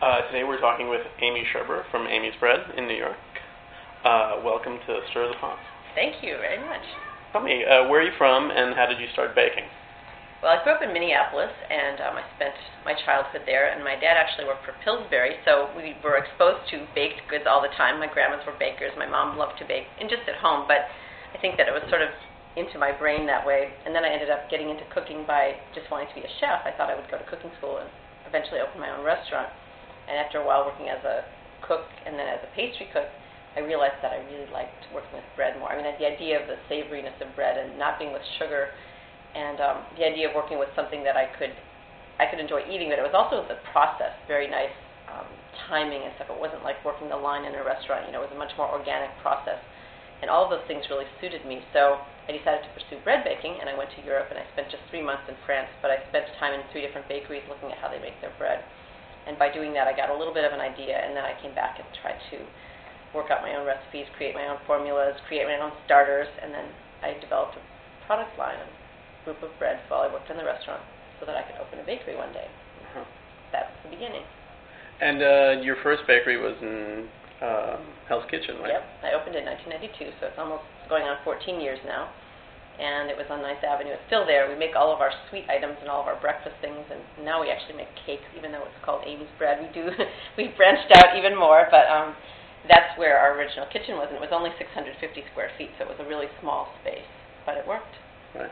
Today we're talking with Amy Sherber from Amy's Bread in New York. Welcome to Stir the Pot. Thank you very much. Tell me, where are you from and how did you start baking? Well, I grew up in Minneapolis, and I spent my childhood there, and my dad actually worked for Pillsbury, so we were exposed to baked goods all the time. My grandmas were bakers. My mom loved to bake, and just at home, but I think that it was sort of into my brain that way, and then I ended up getting into cooking by just wanting to be a chef. I thought I would go to cooking school and eventually open my own restaurant, and after a while working as a cook and then as a pastry cook, I realized that I really liked working with bread more. I mean, the idea of the savoriness of bread and not being with sugar, and the idea of working with something that I could enjoy eating, but it was also the process, very nice timing and stuff. It wasn't like working the line in a restaurant, it was a much more organic process, and all of those things really suited me. So I decided to pursue bread baking, and I went to Europe, and I spent just 3 months in France, but I spent time in 3 different bakeries looking at how they make their bread, and by doing that I got a little bit of an idea, and then I came back and tried to work out my own recipes, create my own formulas, create my own starters, and then I developed a product line, group of breads while I worked in the restaurant so that I could open a bakery one day. Uh-huh. That's the beginning. And your first bakery was in Hell's Kitchen, right? Yep. I opened in 1992, so it's almost going on 14 years now. And it was on Ninth Avenue. It's still there. We make all of our sweet items and all of our breakfast things, and now we actually make cakes, even though it's called Amy's Bread. We've branched out even more, but that's where our original kitchen was, and it was only 650 square feet, so it was a really small space, but it worked. Right.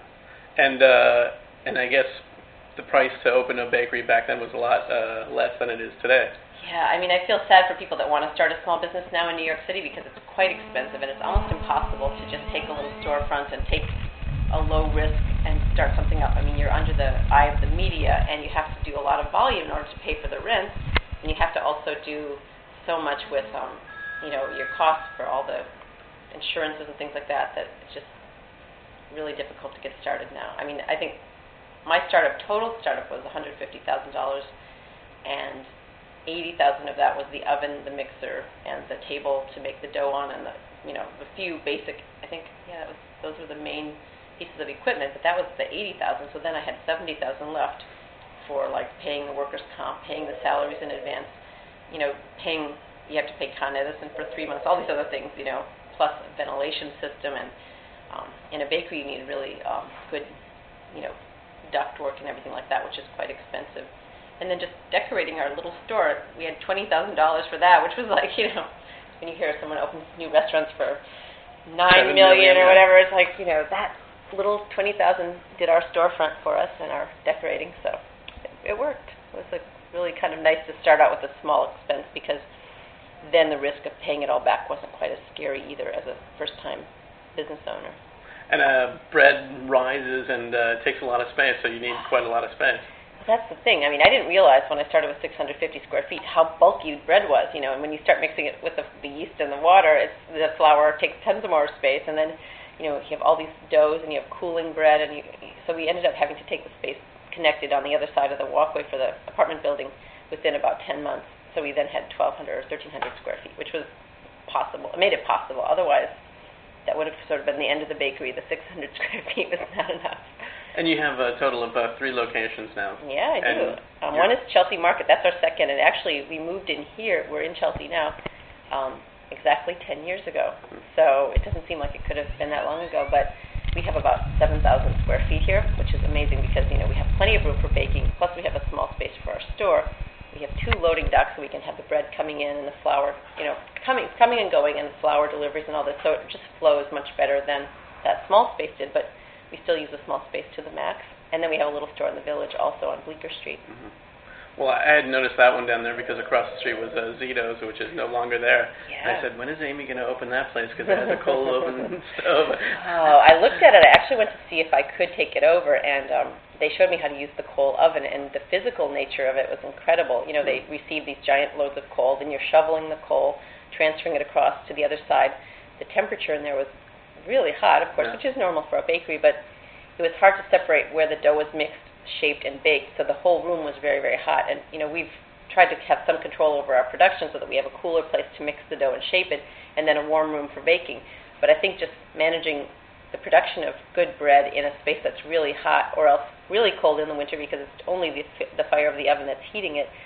And I guess the price to open a bakery back then was a lot less than it is today. Yeah, I mean, I feel sad for people that want to start a small business now in New York City because it's quite expensive, and it's almost impossible to just take a little storefront and take a low risk and start something up. I mean, you're under the eye of the media, and you have to do a lot of volume in order to pay for the rent, and you have to also do so much with, your costs for all the insurances and things like that, that it's just really difficult to get started now. I mean, I think my total startup was $150,000, and $80,000 of that was the oven, the mixer, and the table to make the dough on, and the few basic. I think those were the main pieces of equipment. But that was the $80,000. So then I had $70,000 left for like paying the workers' comp, paying the salaries in advance. Paying. You have to pay Con Edison for 3 months. All these other things. Plus a ventilation system, and in a bakery you need really good, duct work and everything like that, which is quite expensive. And then just decorating our little store, we had $20,000 for that, which was like, when you hear someone opens new restaurants for $9 million or whatever, it's like, that little $20,000 did our storefront for us and our decorating, so it worked. It was really kind of nice to start out with a small expense, because then the risk of paying it all back wasn't quite as scary either as a first-time business owner. And bread rises and takes a lot of space, so you need quite a lot of space. That's the thing. I mean, I didn't realize when I started with 650 square feet how bulky bread was, and when you start mixing it with the yeast and the water, the flour takes tons of more space, and then, you have all these doughs, and you have cooling bread, and so we ended up having to take the space connected on the other side of the walkway for the apartment building within about 10 months. So we then had 1,200 or 1,300 square feet, which was possible. It made it possible. Otherwise, that would have sort of been the end of the bakery. The 600 square feet was not enough. And you have a total of 3 locations now. Yeah, I do. One is Chelsea Market. That's our second. And actually, we moved in here. We're in Chelsea now exactly 10 years ago. So it doesn't seem like it could have been that long ago. But we have about 7,000 square feet here, which is amazing because, we have plenty of room for baking. Plus, we have a small space for our store. We have 2 loading docks, so we can have the bread coming in and the flour, coming and going, and the flour deliveries and all this. So it just flows much better than that small space did. But we still use the small space to the max. And then we have a little store in the village also on Bleecker Street. Mm-hmm. Well, I had noticed that one down there because across the street was Zito's, which is no longer there. Yeah. And I said, when is Amy going to open that place? Because it has a coal oven stove. Oh, I looked at it. I actually went to see if I could take it over, and they showed me how to use the coal oven, and the physical nature of it was incredible. They receive these giant loads of coal, then you're shoveling the coal, transferring it across to the other side. The temperature in there was really hot, of course, which is normal for a bakery, but it was hard to separate where the dough was mixed, shaped, and baked, so the whole room was very, very hot. And, we've tried to have some control over our production so that we have a cooler place to mix the dough and shape it, and then a warm room for baking. But I think just managing the production of good bread in a space that's really hot or else really cold in the winter because it's only the fire of the oven that's heating it,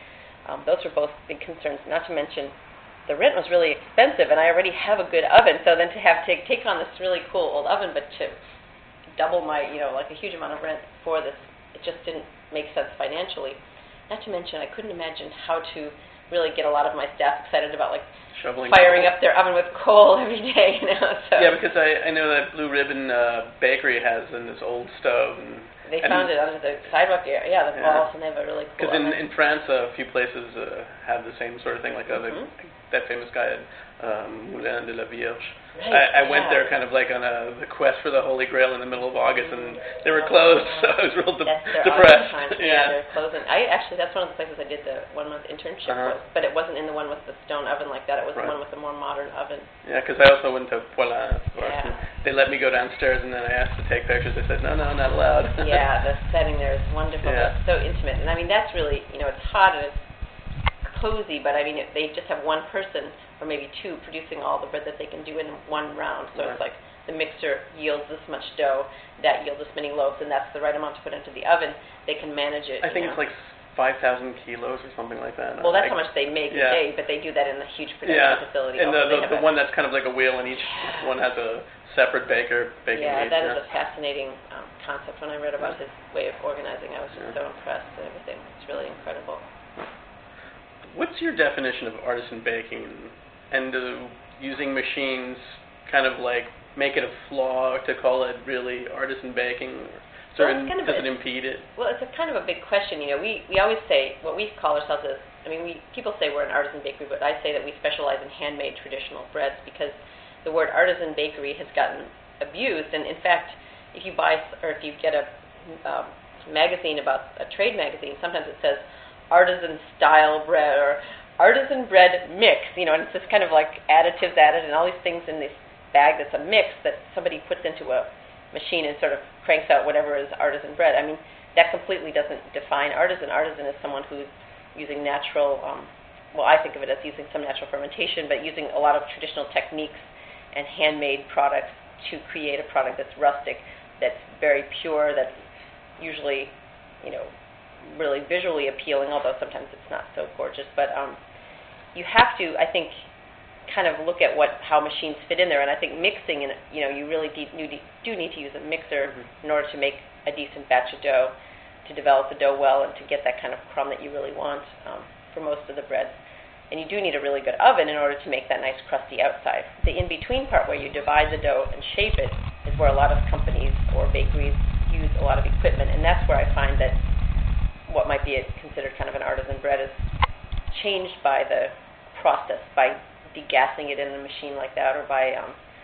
Those were both big concerns. Not to mention, the rent was really expensive, and I already have a good oven. So then to have to take on this really cool old oven, but to double my, like a huge amount of rent for this, it just didn't make sense financially. Not to mention, I couldn't imagine how to really get a lot of my staff excited about shoveling firing coal. up their oven with coal every day. So yeah, because I know that Blue Ribbon Bakery has in this old stove. They found it under the sidewalk area. Yeah, the walls, and they have a really cool. Because in France, a few places have the same sort of thing, like that famous guy at Moulin de la Vierge. Right, I went there kind of like on the quest for the Holy Grail in the middle of August, and they were closed, so I was real depressed. Yeah, they're closing. That's one of the places I did the 1-month internship with, but it wasn't in the one with the stone oven like that. It was the one with the more modern oven. Yeah, because I also went to Poilin, of course. Yeah. They let me go downstairs, and then I asked to take pictures. They said, no, not allowed. Yeah, the setting there is wonderful. Yeah. It's so intimate, and I mean that's really, it's hot and it's cozy, but I mean they just have one person or maybe two producing all the bread that they can do in one round. So it's like the mixer yields this much dough, that yields this many loaves, and that's the right amount to put into the oven. They can manage it. I think it's like 5,000 kilos or something like that. Well, that's how much they make a day, but they do that in a huge production facility. And the one that's kind of like a wheel, and each one has a separate baker baking. Yeah, that is a fascinating concept. When I read about his way of organizing, I was just so impressed and everything. It's really incredible. What's your definition of artisan baking? And using machines kind of like make it a flaw to call it really artisan baking? Does it impede it? Well, it's a kind of a big question. We always say what we call ourselves is, people say we're an artisan bakery, but I say that we specialize in handmade traditional breads because the word artisan bakery has gotten abused. And in fact, if you buy or if you get a magazine about a trade magazine, sometimes it says artisan style bread or artisan bread mix, and it's this kind of like additives added and all these things in this bag that's a mix that somebody puts into a machine and sort of cranks out whatever is artisan bread. That completely doesn't define artisan. Artisan is someone who's using natural, I think of it as using some natural fermentation, but using a lot of traditional techniques and handmade products to create a product that's rustic, that's very pure, that's usually, really visually appealing, although sometimes it's not so gorgeous. But you have to, I think, kind of look at how machines fit in there. And I think mixing, and you really do need to use a mixer in order to make a decent batch of dough, to develop the dough well, and to get that kind of crumb that you really want for most of the breads. And you do need a really good oven in order to make that nice crusty outside. The in-between part where you divide the dough and shape it is where a lot of companies or bakeries use a lot of equipment, and that's where I find that what might be considered kind of an artisan bread is changed by the process, by degassing it in a machine like that, or by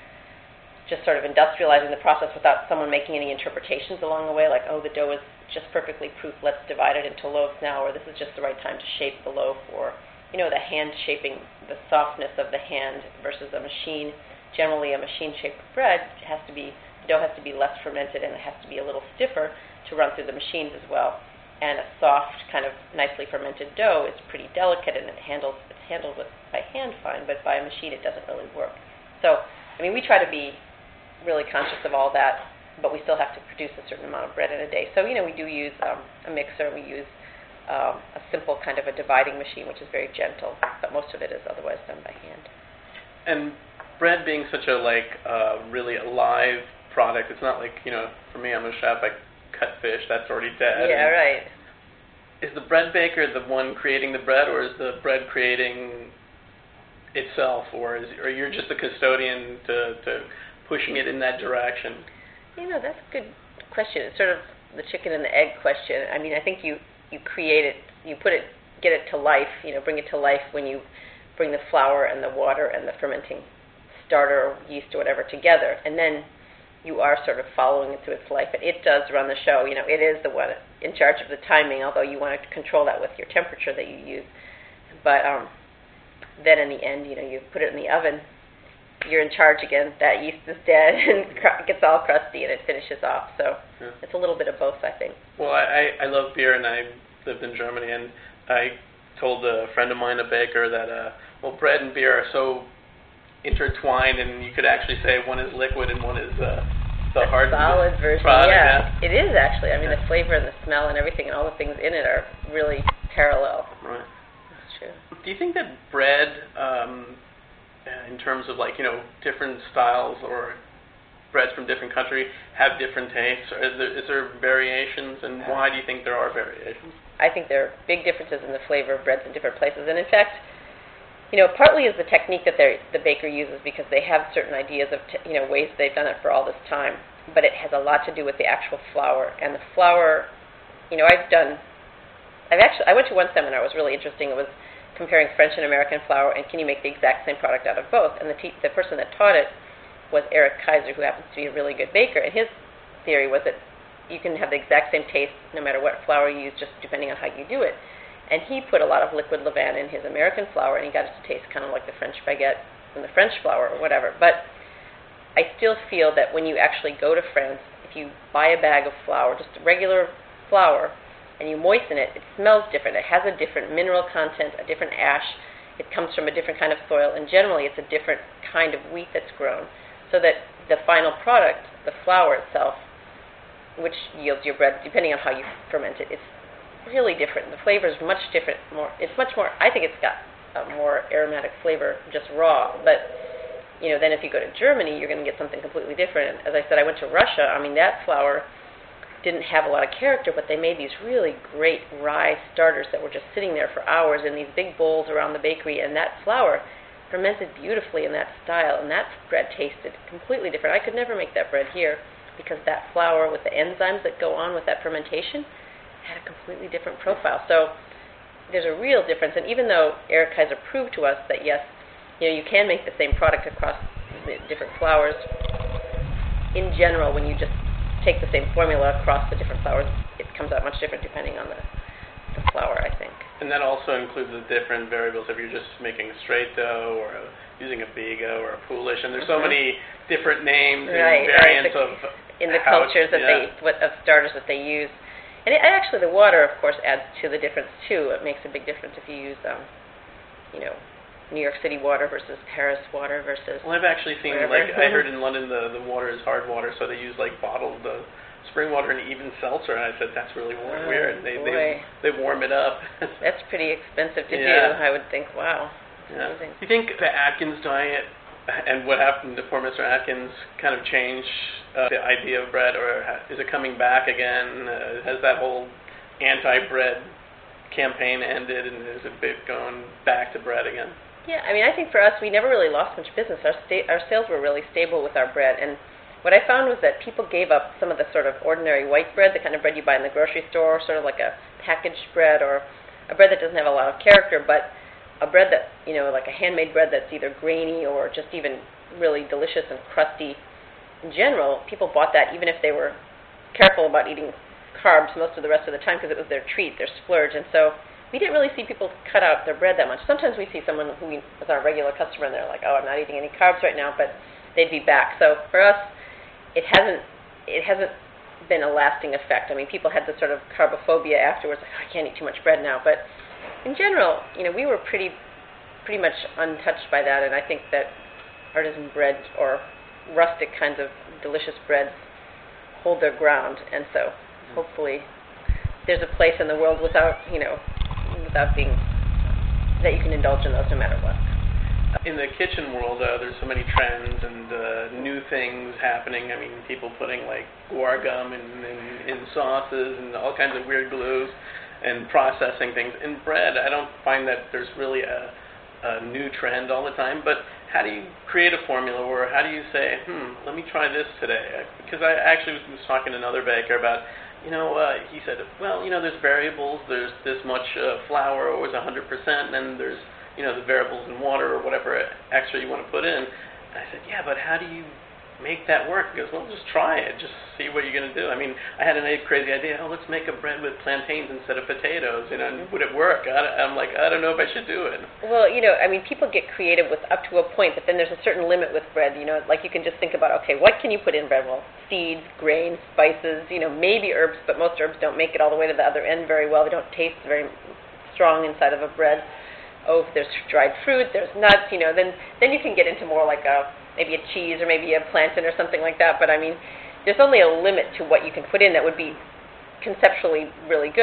just sort of industrializing the process without someone making any interpretations along the way, like, the dough is just perfectly proof, let's divide it into loaves now, or this is just the right time to shape the loaf, or, the hand shaping, the softness of the hand versus a machine. Generally, a machine-shaped bread the dough has to be less fermented, and it has to be a little stiffer to run through the machines as well. And a soft, kind of nicely fermented dough is pretty delicate, and it's handled by hand fine, but by a machine it doesn't really work. So, we try to be really conscious of all that, but we still have to produce a certain amount of bread in a day. So, we do use a mixer. We use a simple kind of a dividing machine, which is very gentle, but most of it is otherwise done by hand. And bread being such a really alive product, it's not like, for me, I'm a chef, I cut fish, that's already dead. Yeah, right. Is the bread baker the one creating the bread, or is the bread creating itself, or you're just a custodian to pushing it in that direction? That's a good question. It's sort of the chicken and the egg question. I think you create it, you get it to life, bring it to life when you bring the flour and the water and the fermenting starter or yeast or whatever together, and then you are sort of following it through its life. But it does run the show. It is the one in charge of the timing, although you want to control that with your temperature that you use. But then in the end, you put it in the oven, you're in charge again. That yeast is dead and it gets all crusty and it finishes off. So it's a little bit of both, I think. Well, I love beer, and I lived in Germany, and I told a friend of mine, a baker, that bread and beer are so intertwined, and you could actually say one is liquid and one is the hard solid version. Product, yeah, it is actually. The flavor and the smell and everything and all the things in it are really parallel. Right. true. Do you think that bread, in terms of like, different styles or breads from different countries have different tastes? Or is there variations, and why do you think there are variations? I think there are big differences in the flavor of breads in different places. And in fact, partly is the technique that the baker uses, because they have certain ideas of, ways they've done it for all this time. But it has a lot to do with the actual flour. And the flour, I went to one seminar. It was really interesting. It was comparing French and American flour, and can you make the exact same product out of both? And the person that taught it was Eric Kaiser, who happens to be a really good baker. And his theory was that you can have the exact same taste no matter what flour you use, just depending on how you do it. And he put a lot of liquid levain in his American flour, and he got it to taste kind of like the French baguette from the French flour or whatever. But I still feel that when you actually go to France, if you buy a bag of flour, just regular flour, and you moisten it, it smells different. It has a different mineral content, a different ash. It comes from a different kind of soil, and generally it's a different kind of wheat that's grown, so that the final product, the flour itself, which yields your bread, depending on how you ferment it, it's really different. The flavor is much different. It's much more. I think it's got a more aromatic flavor just raw. But then if you go to Germany, you're going to get something completely different. As I said, I went to Russia. I mean, that flour didn't have a lot of character, but they made these really great rye starters that were just sitting there for hours in these big bowls around the bakery, and that flour fermented beautifully in that style, and that bread tasted completely different. I could never make that bread here, because that flour with the enzymes that go on with that fermentation had a completely different profile. So there's a real difference. And even though Eric Kaiser proved to us that, yes, you can make the same product across the different flours, in general, when you just take the same formula across the different flours, it comes out much different depending on the flour, I think. And that also includes the different variables if you're just making a straight dough or using a bigo or a poolish. And there's so many different names and variants in the cultures that of starters that they use. And actually, the water, of course, adds to the difference too. It makes a big difference if you use, New York City water versus Paris water versus. Well, I've actually seen, I heard in London the water is hard water, so they use bottled spring water and even seltzer. And I said that's really weird. They warm it up. That's pretty expensive to do. I would think. Wow. Yeah. Do you think the Atkins diet and what happened to poor Mr. Atkins kind of changed the idea of bread, or is it coming back again? Has that whole anti-bread campaign ended, and is it going back to bread again? Yeah, I mean, I think for us, we never really lost much business. Our sales were really stable with our bread, and what I found was that people gave up some of the sort of ordinary white bread, the kind of bread you buy in the grocery store, sort of like a packaged bread or a bread that doesn't have a lot of character, but a bread that, like a handmade bread that's either grainy or just even really delicious and crusty. In general, people bought that even if they were careful about eating carbs most of the rest of the time, because it was their treat, their splurge. And so we didn't really see people cut out their bread that much. Sometimes we see someone who was our regular customer and they're like, oh, I'm not eating any carbs right now, but they'd be back. So for us, it hasn't been a lasting effect. I mean, people had this sort of carbophobia afterwards, like, oh, I can't eat too much bread now. But in general, we were pretty much untouched by that, and I think that artisan bread or rustic kinds of delicious breads hold their ground, and so hopefully there's a place in the world without being that you can indulge in those no matter what. In the kitchen world, there's so many trends and new things happening. I mean, people putting guar gum in sauces and all kinds of weird glues and processing things. In bread, I don't find that there's really a new trend all the time, but how do you create a formula, or how do you say, let me try this today? Because I actually was talking to another baker about, he said, well, there's variables, there's this much flour, or it's 100%, and then there's, the variables in water or whatever extra you want to put in. And I said, yeah, but how do you make that work? He goes, well, just try it, just see what you're going to do. I mean, I had a crazy idea, let's make a bread with plantains instead of potatoes, and would it work? I'm like, I don't know if I should do it. Well, I mean, people get creative with up to a point, but then there's a certain limit with bread, like you can just think about, okay, what can you put in bread? Well, seeds, grains, spices, maybe herbs, but most herbs don't make it all the way to the other end very well. They don't taste very strong inside of a bread. Oh, if there's dried fruit, there's nuts, then you can get into more like maybe a cheese or maybe a plantain or something like that. But I mean, there's only a limit to what you can put in that would be conceptually really good.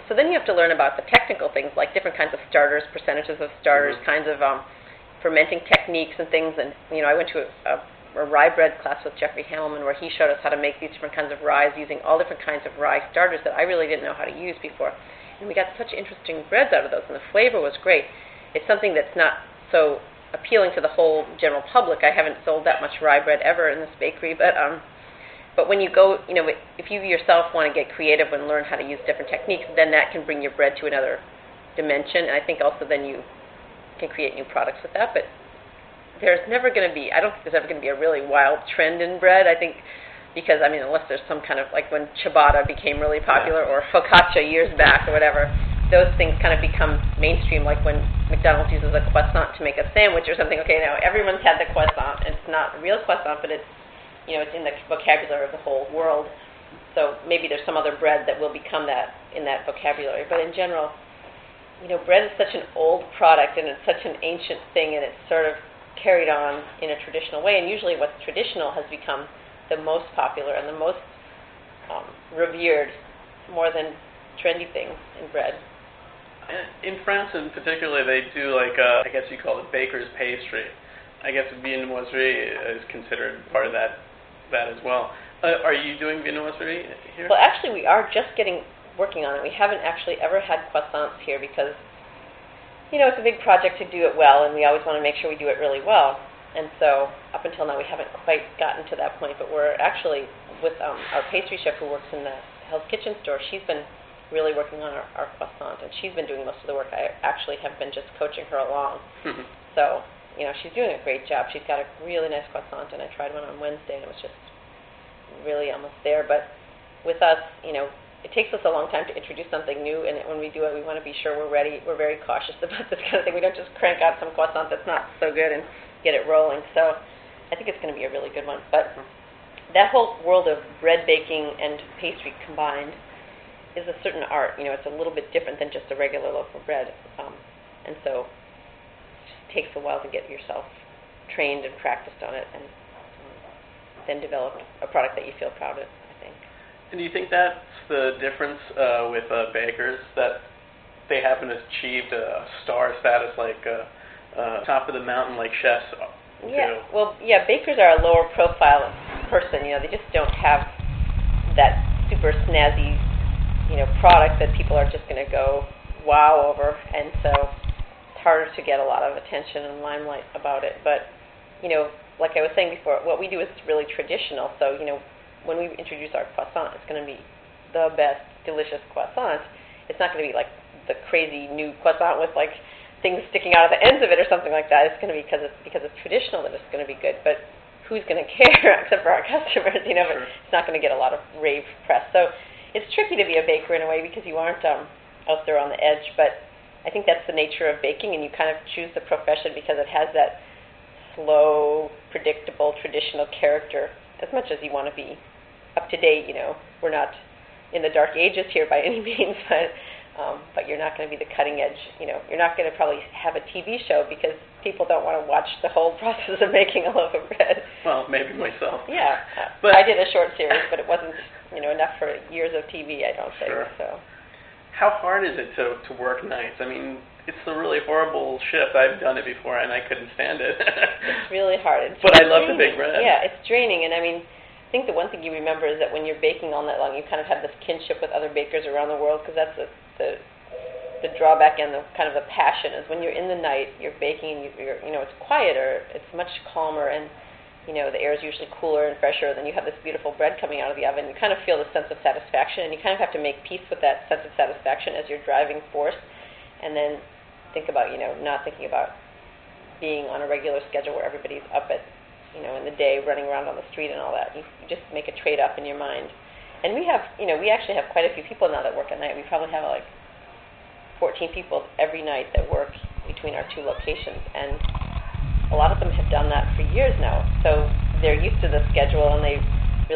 So then you have to learn about the technical things, like different kinds of starters, percentages of starters, kinds of fermenting techniques and things. And I went to a rye bread class with Jeffrey Hamelman, where he showed us how to make these different kinds of ryes using all different kinds of rye starters that I really didn't know how to use before. And we got such interesting breads out of those, and the flavor was great. It's something that's not so appealing to the whole general public. I haven't sold that much rye bread ever in this bakery, but when you go, if you yourself want to get creative and learn how to use different techniques, then that can bring your bread to another dimension. And I think also then you can create new products with that. But there's never going to be, I don't think there's ever going to be a really wild trend in bread. I think because, unless there's some kind of, like when ciabatta became really popular or focaccia years back or whatever, those things kind of become mainstream, like when McDonald's uses a croissant to make a sandwich or something. Okay, now everyone's had the croissant. It's not a real croissant, but it's it's in the vocabulary of the whole world. So maybe there's some other bread that will become that in that vocabulary. But in general, bread is such an old product, and it's such an ancient thing, and it's sort of carried on in a traditional way. And usually what's traditional has become the most popular and the most revered, more than trendy things in bread. In France in particular, they do I guess you call it baker's pastry. I guess viennoiserie is considered part of that as well. Are you doing viennoiserie here? Well, actually, we are just working on it. We haven't actually ever had croissants here because, it's a big project to do it well, and we always want to make sure we do it really well. And so up until now, we haven't quite gotten to that point, but we're actually, with our pastry chef who works in the Hell's Kitchen store, she's been really working on our croissant, and she's been doing most of the work. I actually have been just coaching her along. Mm-hmm. So she's doing a great job. She's got a really nice croissant, and I tried one on Wednesday, and it was just really almost there. But with us, it takes us a long time to introduce something new, and when we do it, we want to be sure we're ready. We're very cautious about this kind of thing. We don't just crank out some croissant that's not so good and get it rolling. So I think it's going to be a really good one. But that whole world of bread baking and pastry combined is a certain art. It's a little bit different than just a regular loaf of bread. And so takes a while to get yourself trained and practiced on it, and then develop a product that you feel proud of, I think. And do you think that's the difference with bakers, that they haven't achieved a star status like top of the mountain like chefs do? Yeah, well, bakers are a lower profile person. They just don't have that super snazzy, product that people are just going to go wow over, and so harder to get a lot of attention and limelight about it. But, like I was saying before, what we do is really traditional. So, when we introduce our croissant, it's going to be the best, delicious croissant. It's not going to be like the crazy new croissant with like things sticking out of the ends of it or something like that. It's going to be because it's traditional that it's going to be good. But who's going to care except for our customers? Sure. But it's not going to get a lot of rave press. So it's tricky to be a baker in a way because you aren't out there on the edge. But I think that's the nature of baking, and you kind of choose the profession because it has that slow, predictable, traditional character as much as you want to be up to date. We're not in the dark ages here by any means, but you're not going to be the cutting edge. You're not going to probably have a TV show because people don't want to watch the whole process of making a loaf of bread. Well, maybe myself. Yeah, but I did a short series, but it wasn't enough for years of TV, I don't think. Sure. So. How hard is it to work nights? I mean, it's a really horrible shift. I've done it before, and I couldn't stand it. It's really hard. But I love to bake bread. Yeah, it's draining, and I think the one thing you remember is that when you're baking all night long, you kind of have this kinship with other bakers around the world, because that's the drawback and the kind of the passion is when you're in the night, you're baking, and you're it's quieter, it's much calmer, and the air is usually cooler and fresher, then you have this beautiful bread coming out of the oven. You kind of feel the sense of satisfaction, and you kind of have to make peace with that sense of satisfaction as your driving force, and then think about, not thinking about being on a regular schedule where everybody's up at, in the day running around on the street and all that. You just make a trade-off in your mind. And we have, we actually have quite a few people now that work at night. We probably have like 14 people every night that work between our two locations, and a lot of them have done that for years now. So they're used to the schedule, and they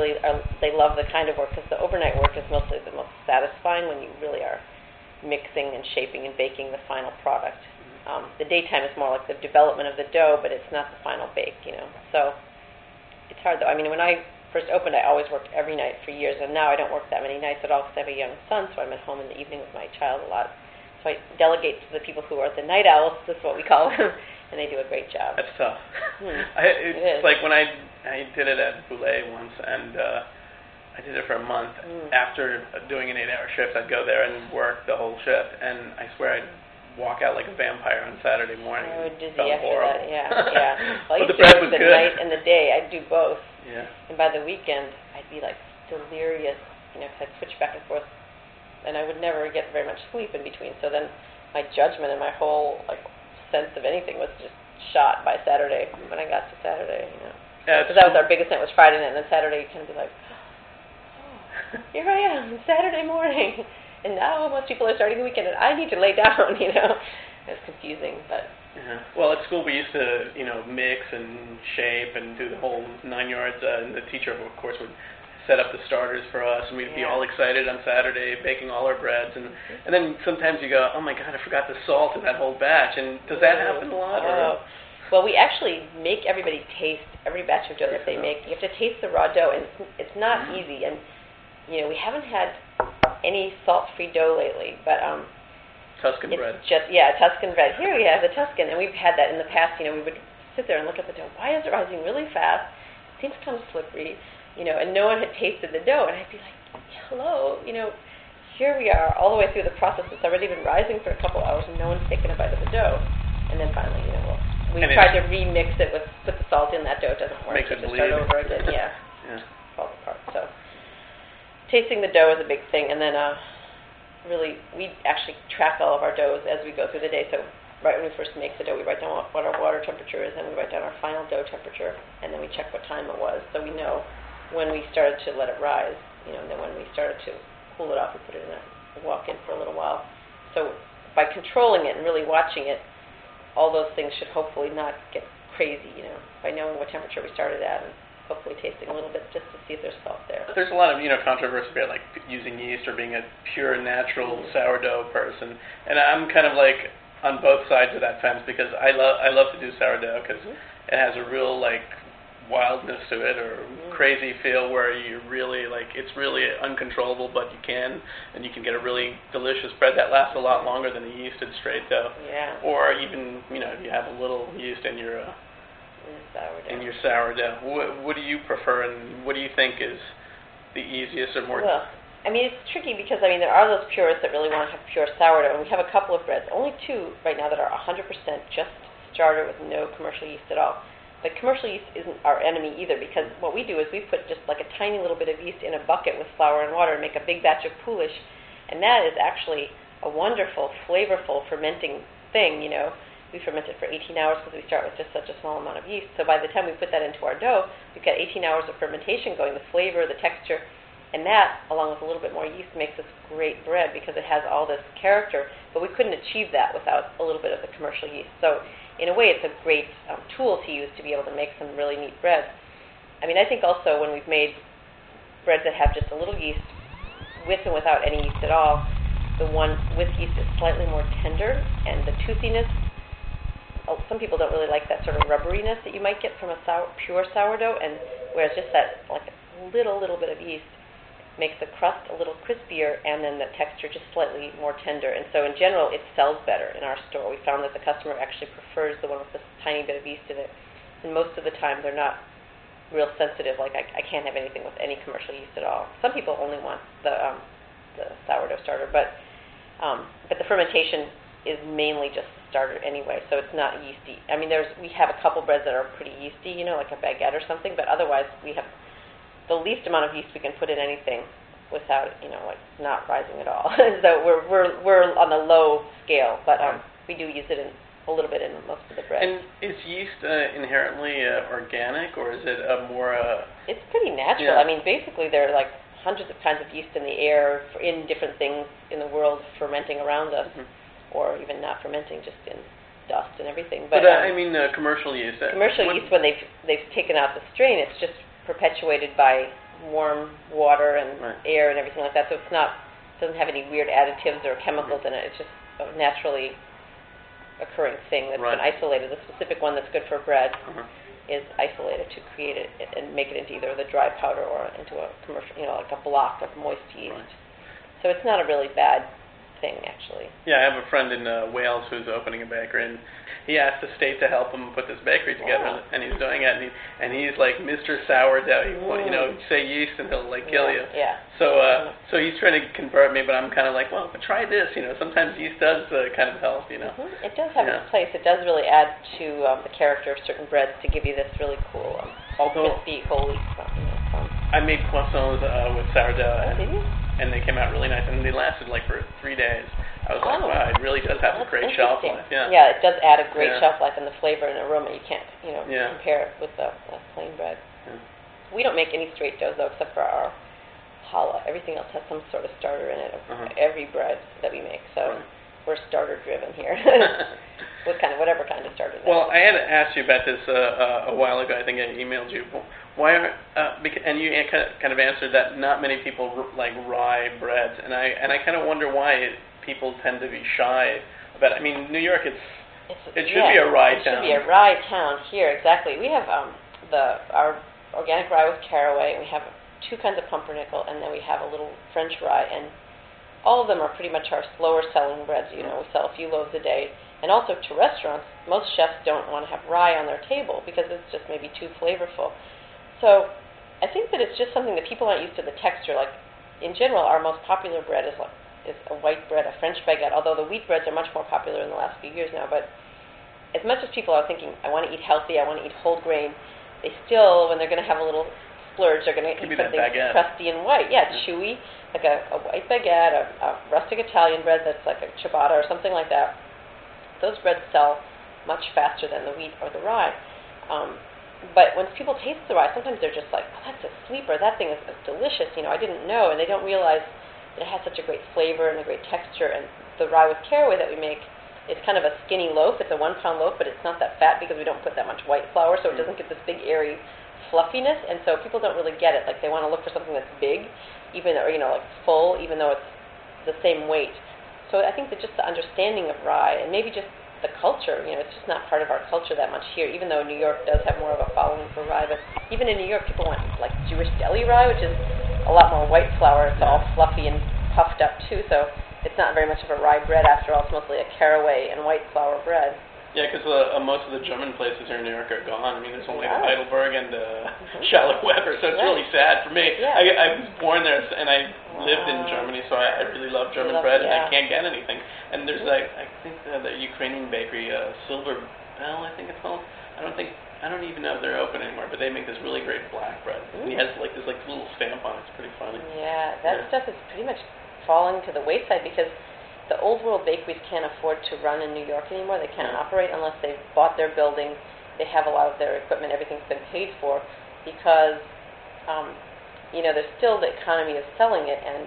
love the kind of work, because the overnight work is mostly the most satisfying when you really are mixing and shaping and baking the final product. The daytime is more like the development of the dough, but it's not the final bake, So it's hard, though. I mean, when I first opened, I always worked every night for years, and now I don't work that many nights at all because I have a young son, so I'm at home in the evening with my child a lot. So I delegate to the people who are the night owls, that's what we call them, and they do a great job. That's tough. It is. Like when I did it at Boulay once, and I did it for a month. After doing an 8-hour shift, I'd go there and work the whole shift, and I swear I'd walk out like a vampire on Saturday morning. Oh, dizzy Felt after horrible. that, yeah. Well, I But used the to bread was work the good. night and the day. I'd do both. Yeah. And by the weekend, I'd be like delirious, because I'd switch back and forth, and I would never get very much sleep in between. So then my judgment and my whole sense of anything was just shot by Saturday when I got to Saturday. Because that was our biggest night was Friday night, and then Saturday you kind of be like, oh, here I am, Saturday morning, and now most people are starting the weekend, and I need to lay down. It's confusing, but. Yeah. Well, at school we used to, mix and shape and do the whole 9 yards. And the teacher, of course, would set up the starters for us, and we'd be all excited on Saturday, baking all our breads. And then sometimes you go, oh my God, I forgot the salt in that whole batch. And does that happen a lot? Or? Well, we actually make everybody taste every batch of dough that they make. You have to taste the raw dough, and it's not easy. And we haven't had any salt-free dough lately, but. Tuscan bread. Tuscan bread. Here we have the Tuscan, and we've had that in the past. We would sit there and look at the dough. Why is it rising really fast? It seems kind of slippery, and no one had tasted the dough. And I'd be like, hello, here we are all the way through the process. It's already been rising for a couple hours, and no one's taken a bite of the dough. And then finally, we tried to remix it put the salt in that dough. It doesn't work. Makes it to bleed. start over again. Yeah. Falls apart. So tasting the dough is a big thing, and then really, we actually track all of our doughs as we go through the day. So right when we first make the dough, we write down what our water temperature is, and we write down our final dough temperature, and then we check what time it was, so we know when we started to let it rise, and then when we started to cool it off, we put it in a walk-in for a little while. So by controlling it and really watching it, all those things should hopefully not get crazy, by knowing what temperature we started at, and hopefully tasting a little bit just to see if there's salt there. There's a lot of controversy about like using yeast or being a pure natural sourdough person, and I'm kind of like on both sides of that fence because I love to do sourdough because it has a real like wildness to it or crazy feel where you really it's really uncontrollable, but you can get a really delicious bread that lasts a lot longer than a yeasted straight dough. Yeah. Or even if you have a little yeast in your sourdough. What do you prefer, and what do you think is the easiest or more? Well, it's tricky because there are those purists that really want to have pure sourdough, and we have a couple of breads, only 2 right now that are 100% just starter with no commercial yeast at all. But commercial yeast isn't our enemy either, because what we do is we put just like a tiny little bit of yeast in a bucket with flour and water and make a big batch of poolish, and that is actually a wonderful, flavorful fermenting thing. We ferment it for 18 hours because we start with just such a small amount of yeast. So by the time we put that into our dough, we've got 18 hours of fermentation going, the flavor, the texture, and that, along with a little bit more yeast, makes this great bread because it has all this character, but we couldn't achieve that without a little bit of the commercial yeast. So in a way, it's a great tool to use to be able to make some really neat breads. I think also when we've made breads that have just a little yeast, with and without any yeast at all, the one with yeast is slightly more tender, and the toothiness, some people don't really like that sort of rubberiness that you might get from a pure sourdough, and whereas just that like little bit of yeast makes the crust a little crispier, and then the texture just slightly more tender. And so in general, it sells better in our store. We found that the customer actually prefers the one with this tiny bit of yeast in it, and most of the time they're not real sensitive. Like I can't have anything with any commercial yeast at all. Some people only want the sourdough starter, but the fermentation is mainly just the starter anyway, so it's not yeasty. We have a couple breads that are pretty yeasty, like a baguette or something, but otherwise we have the least amount of yeast we can put in anything without, not rising at all. So we're on the low scale, but we do use it a little bit in most of the bread. And is yeast inherently organic, or is it more? It's pretty natural. Yeah. Basically there are like hundreds of kinds of yeast in the air, in different things in the world fermenting around us. Or even not fermenting, just in dust and everything. But commercial yeast. Commercial yeast, when they've taken out the strain, it's just perpetuated by warm water and air and everything like that. So doesn't have any weird additives or chemicals in it. It's just a naturally occurring thing that's been isolated. A specific one that's good for bread. is isolated to create it and make it into either the dry powder or into a commercial, like a block of moist yeast. Right. So it's not a really bad thing, actually. Yeah, I have a friend in Wales who's opening a bakery, and he asked the state to help him put this bakery together, Wow. and he's doing it, and he's like Mr. Sourdough. Say yeast and he'll kill you. Yeah. So he's trying to convert me, but I'm kind of like, well, but try this. Sometimes yeast does kind of help. Mm-hmm. It does have its place. It does really add to the character of certain breads to give you this really cool, Although crispy, whole wheat stuff. I made croissants with sourdough, Did you? and they came out really nice, and they lasted like for 3 days. I was like, wow, it really does have a That's great shelf life. Yeah, it does add a great Yeah. shelf life and the flavor and aroma. You can't, Yeah. compare it with the plain bread. Yeah. We don't make any straight doughs though, except for our challah. Everything else has some sort of starter in it. Uh-huh. Every bread that we make, so Right. we're starter driven here. Whatever kind of starter. Well, I had asked you about this a while ago. I think I emailed you. Why aren't and you kind of answered that not many people like rye breads, and I kind of wonder why people tend to be shy about it. I mean, New York, it should be a rye town. It should be a rye town here, exactly. We have our organic rye with caraway, and we have 2 kinds of pumpernickel, and then we have a little French rye, and all of them are pretty much our slower selling breads. We sell a few loaves a day. And also to restaurants, most chefs don't want to have rye on their table because it's just maybe too flavorful. So I think that it's just something that people aren't used to the texture. Like in general, our most popular bread is a white bread, a French baguette, although the wheat breads are much more popular in the last few years now. But as much as people are thinking, I want to eat healthy, I want to eat whole grain, they still, when they're going to have a little splurge, they're going to eat something crusty and white. Yeah, chewy, like a white baguette, a rustic Italian bread that's like a ciabatta or something like that. Those breads sell much faster than the wheat or the rye. But when people taste the rye, sometimes they're just like, oh, that's a sleeper. That thing is delicious. I didn't know. And they don't realize that it has such a great flavor and a great texture. And the rye with caraway that we make is kind of a skinny loaf. It's a 1-pound loaf, but it's not that fat because we don't put that much white flour, so it doesn't get this big, airy fluffiness. And so people don't really get it. Like they want to look for something that's big, like full, even though it's the same weight. So I think that just the understanding of rye and maybe just the culture, it's just not part of our culture that much here, even though New York does have more of a following for rye. But even in New York, people want like Jewish deli rye, which is a lot more white flour. It's all fluffy and puffed up too, so it's not very much of a rye bread after all. It's mostly a caraway and white flour bread. Yeah, because most of the German places here in New York are gone. I mean, there's only Heidelberg and Charlotte Weber, so it's really sad for me. Yeah. I was born there, and I lived in Germany, so I really love German bread, and I can't get anything. And there's I think the Ukrainian bakery, Silver Bell, I think it's called. I don't even know if they're open anymore, but they make this really great black bread. And he has this little stamp on it. It's pretty funny. Yeah, that stuff is pretty much falling to the wayside because the old world bakeries can't afford to run in New York anymore. They can't operate unless they've bought their building. They have a lot of their equipment. Everything's been paid for because, there's still the economy of selling it, and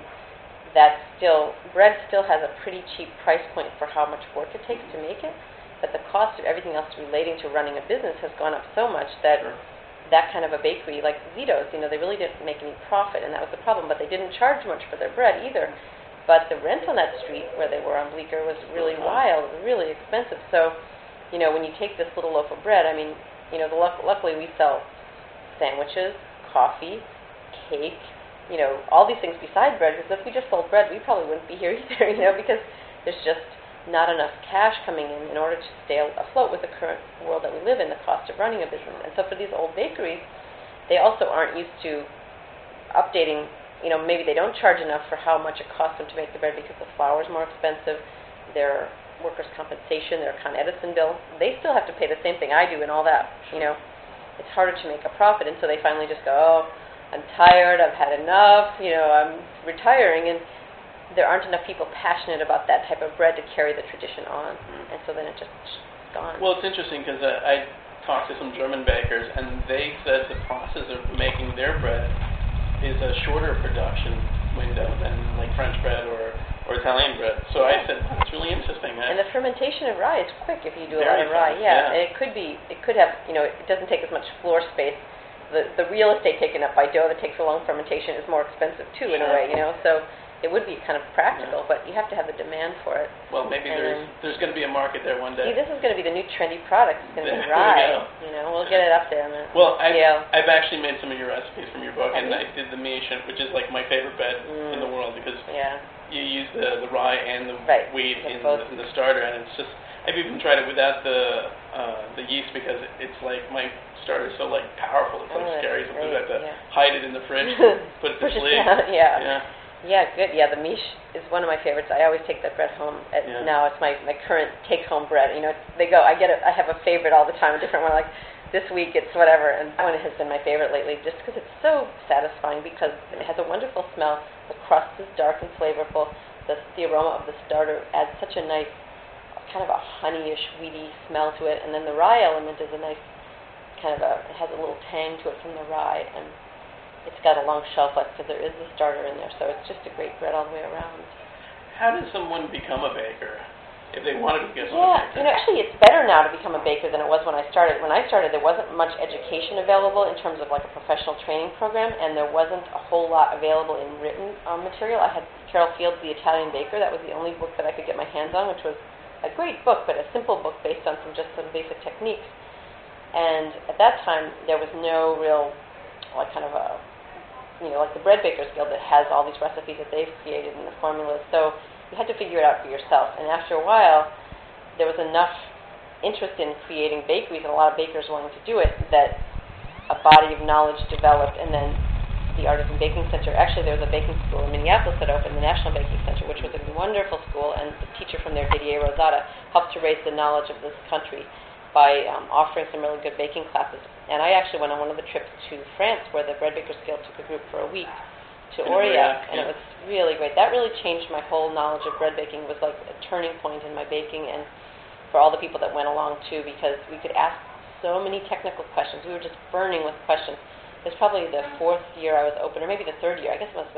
bread still has a pretty cheap price point for how much work it takes to make it. But the cost of everything else relating to running a business has gone up so much that that kind of a bakery, like Zito's, they really didn't make any profit, and that was the problem. But they didn't charge much for their bread either. But the rent on that street where they were on Bleecker was really wild, really expensive. So, when you take this little loaf of bread, luckily we sell sandwiches, coffee, cake, all these things beside bread. Because if we just sold bread, we probably wouldn't be here either, because there's just not enough cash coming in order to stay afloat with the current world that we live in, the cost of running a business. And so for these old bakeries, they also aren't used to updating. Maybe they don't charge enough for how much it costs them to make the bread because the flour is more expensive, their workers' compensation, their Con Edison bill. They still have to pay the same thing I do and all that. It's harder to make a profit, and so they finally just go, oh, I'm tired, I've had enough, I'm retiring, and there aren't enough people passionate about that type of bread to carry the tradition on, and so then it's just gone. Well, it's interesting because I talked to some German bakers, and they said the process of making their bread is a shorter production window than like French bread or Italian bread. So I said, that's really interesting. And the fermentation of rye is quick if you do a Very lot of rye. fast, Yeah, and it could have, it doesn't take as much floor space. The real estate taken up by dough that takes a long fermentation is more expensive too in a way, So it would be kind of practical, but you have to have the demand for it. Well, maybe And there's going to be a market there one See, day. this is going to be the new trendy product. It's going to be There we rye. go. You know, we'll get it up there on the Well, scale. I've actually made some of your recipes from your book, Have and you? I did the miche, which is like my favorite bread in the world because Yeah. you use the rye and the Right, wheat the in both. the starter, and it's just I've even tried it without the yeast because it's like my starter is so like powerful. It's like Oh, that's scary. Sometimes I have to great, hide it in the fridge, put it to Push it sleep. down, yeah. Yeah. Yeah, good. Yeah, the miche is one of my favorites. I always take that bread home. Yeah. Now it's my current take-home bread. You know, they go. I have a favorite all the time, a different one. Like this week, it's whatever, and that one has been my favorite lately, just because it's so satisfying. Because it has a wonderful smell. The crust is dark and flavorful. The aroma of the starter adds such a nice, kind of a honeyish, weedy smell to it, and then the rye element is a nice kind of it has a little tang to it from the rye, and it's got a long shelf life because there is the starter in there, so it's just a great bread all the way around. How does someone become a baker if they wanted to become a Yeah, baker? you know, actually it's better now to become a baker than it was when I started. When I started, there wasn't much education available in terms of like a professional training program, and there wasn't a whole lot available in written material. I had Carol Field's The Italian Baker. That was the only book that I could get my hands on, which was a great book, but a simple book based on some basic techniques. And at that time, there was no real, like kind of a, you know, like the Bread Bakers Guild that has all these recipes that they've created and the formulas. So you had to figure it out for yourself. And after a while, there was enough interest in creating bakeries and a lot of bakers wanting to do it that a body of knowledge developed. And then the Artisan Baking Center, actually there was a baking school in Minneapolis that opened, the National Baking Center, which was a wonderful school, and the teacher from there, Didier Rosada, helped to raise the knowledge of this country by offering some really good baking classes. And I actually went on one of the trips to France where the Bread Bakers Guild took a group for a week to Aurillac, and it was really great. That really changed my whole knowledge of bread baking. It was like a turning point in my baking, and for all the people that went along too, because we could ask so many technical questions. We were just burning with questions. It was probably the fourth year I was open, or maybe the third year. I guess it must have been